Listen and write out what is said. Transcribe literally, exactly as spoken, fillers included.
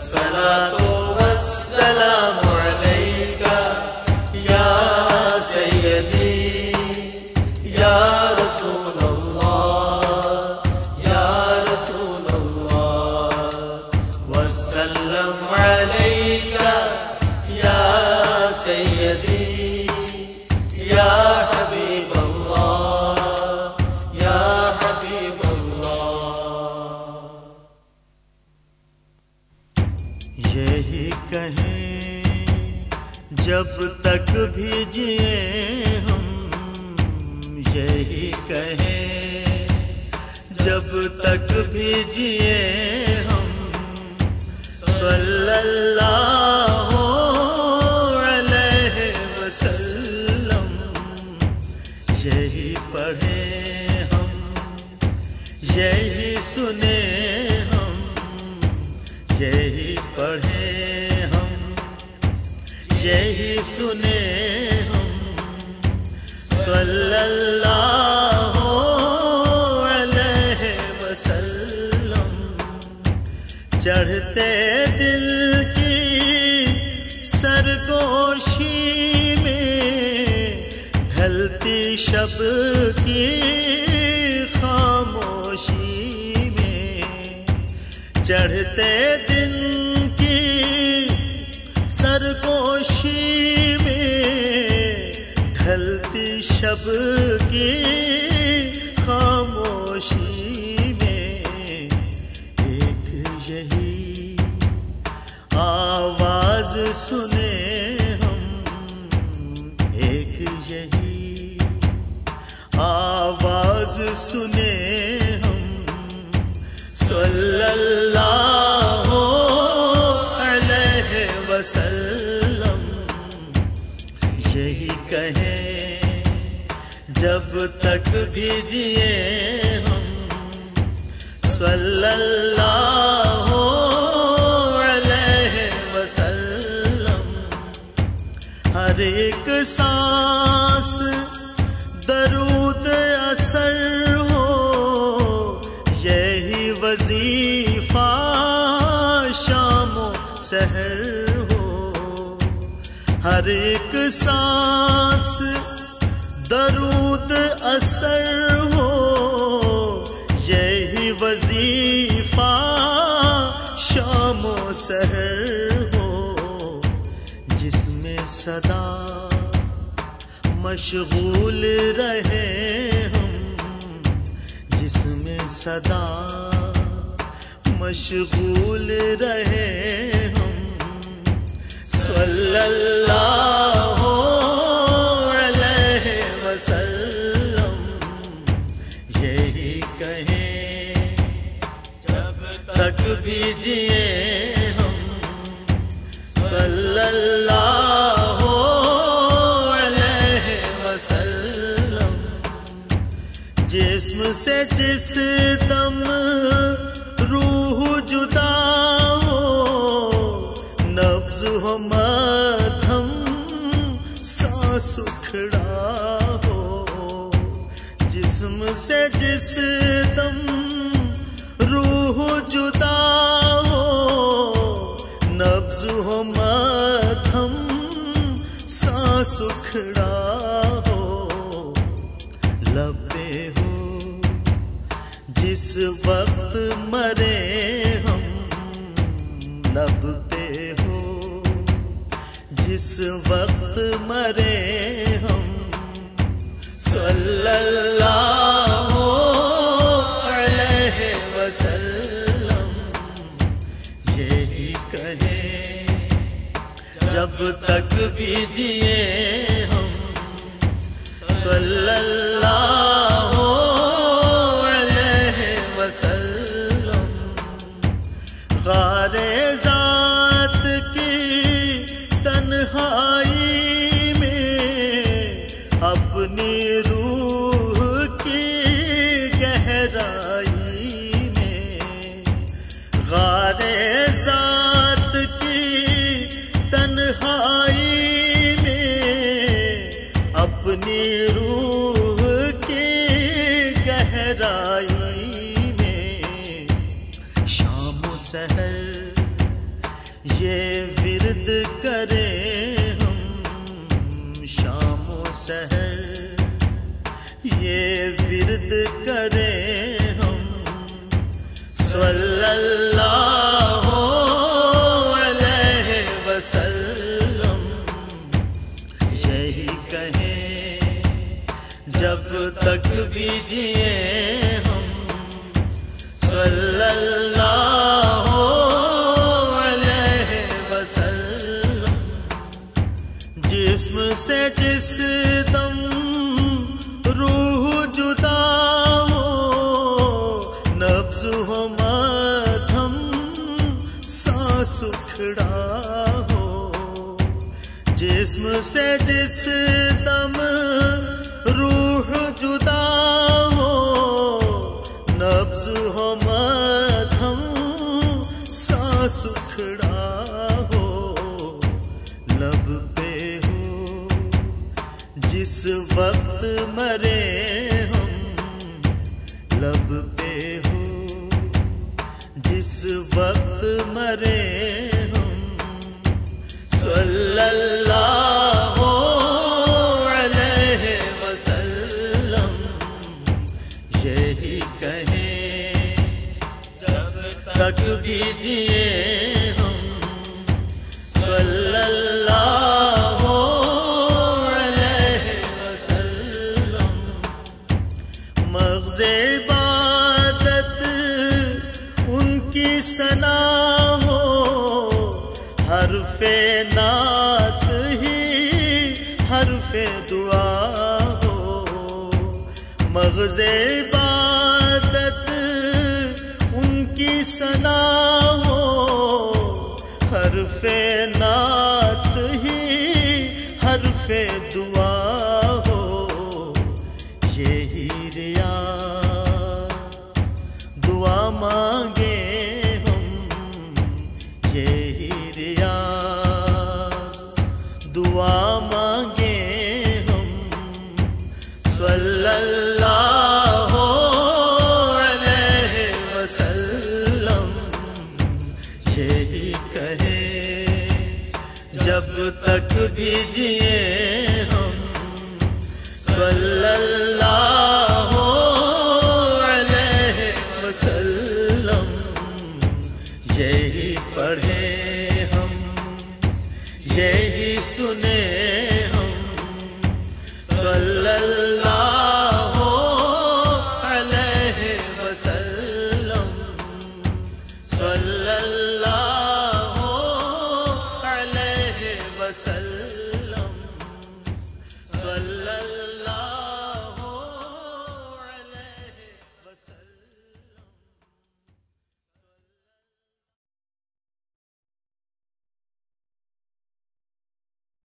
والصلاة والسلام عليك يا سيدي يا رسول الله يا رسول الله وسلم عليك يا سيدي يا حبيب الله يا حبيب الله. یہی کہیں جب تک بھی جئے ہم، یہی کہیں جب تک بھی جئے ہم، صلی اللہ علیہ وسلم. یہی پڑھیں ہم، یہی سنیں ہم، یہی پڑھیں ہم، یہی سنیں ہم، صلی اللہ علیہ وسلم. چڑھتے دل کی سرگوشی میں، ڈھلتی شب کی خاموشی میں، چڑھتے دن کی سرگوشی میں، ڈھلتی شب کی خاموشی میں، ایک یہی آواز سنیں ہم، ایک یہی آواز سنیں ہم، صلی اللہ علیہ وسلم. یہی کہیں جب تک بھی جئے ہم، صلی اللہ علیہ وسلم. ہر ایک سانس درود اثر ہو، یہی وظیفہ شام و سحر ہو. ہر ایک سانس درود اثر ہو، یہی وظیفہ شام و سحر ہو. جس میں صدا مشغول رہے ہم، جس میں صدا مشغول رہے ہم، صلی اللہ علیہ وسلم. یہی کہیں جب تک بھی جئے ہم، صلی اللہ علیہ وسلم. جسم سے جس دم روح جدا ہو، نبض ہو مدھم سانس اکھڑا ہو. جسم سے جس دم روح جدا ہو، نبض ہو مدھم سانس اکھڑا ہو. لب پہ ہو جس وقت مرے ہم، لب پہ ہو جس وقت مرے ہم، صلی اللہ علیہ وسلم. یہی کہیں جب تک بھی جئے ہم، صلی اللہ علیہ وسلم. غار ذات کی تنہائی میں، اپنی روح کی گہرائی میں، غار ذات کی تنہائی میں، اپنی روح کی گہرائی میں، شام و سحر یہ ورد کریں ہم شام و سحر، یہ ورد کریں ہم صلی اللہ علیہ وسلم، یہی کہیں جب تک بھی جئیں ہم صلی اللہ علیہ وسلم، جسم سے جس دم روح جدا ہو، نبض ہو مدھم سانس اکھڑا ہو، جسم سے جس دم روح جدا ہو، نبض ہو مدھم سانس اکھڑا ہو، لب پہ ہو جس وقت مرے ہم، لب پہ ہو جس وقت مرے ہم صلی اللہ علیہ وسلم، یہی کہیں جب تک بھی جئیں ہم صلی اللہ علیہ وسلم، مغز عبادت ان کی ثنا ہو، حرف نعت ہی حرف دعا ہو، مغز عبادت ان کی ثنا ہو، حرف نعت ہی حرف دعا ہو، یہی ریاض دعا مانگے ہم، یہی ریاض دعا مانگے ہم صلی اللہ علیہ وسلم، یہی کہیں جب تک بھی جئیں ہم صلی اللہ علیہ وسلم، یہی پڑھیں ہم یہی سنیں ہم صلی اللہ علیہ وسلم، صلی اللہ علیہ وسلم۔